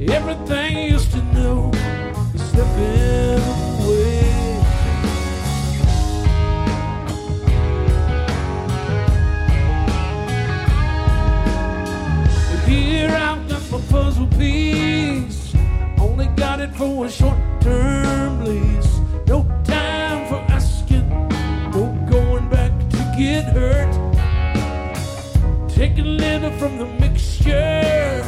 Everything I used to know is slipping away. Here I've got my puzzle piece, only got it for a short-term lease. No time for asking, no going back to get hurt. Take a little from the